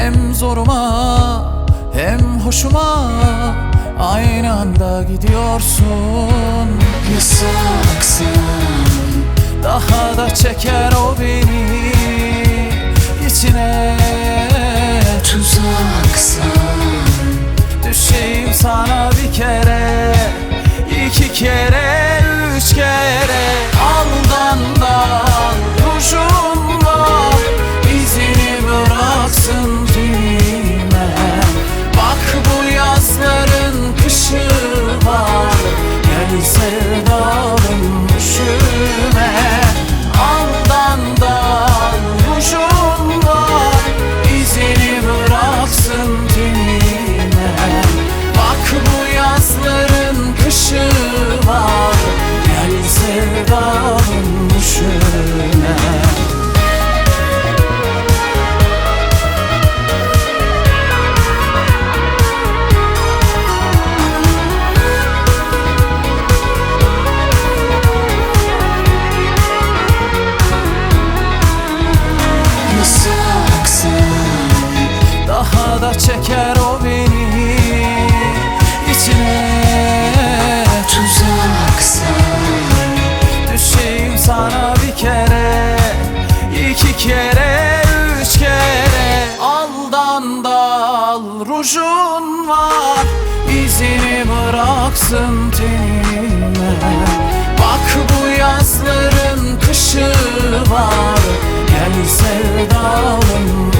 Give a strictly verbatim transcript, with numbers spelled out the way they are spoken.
Hem zoruma hem hoşuma aynı anda gidiyorsun. Yasaksın, daha da çeker o beni içine. tuzaksın. Düşeyim sana bir kere, iki kere, üç kere. Aldan da rujum var, izini bıraksın düğme. Bak bu yazların kışı var, gel sevdalım üşüme. Aldan da rujum var, izini bıraksın düğme. Bak bu yazların kışı var, gel sevdalım üşüme. Yasaksın, Daha da çeker o beni içine. tuzaksın. Düşeyim sana bir kere, iki kere, üç kere. Aldan da al rujun var, izini bıraksın tenime. Bak bu yazların kışı var, gel sevdalım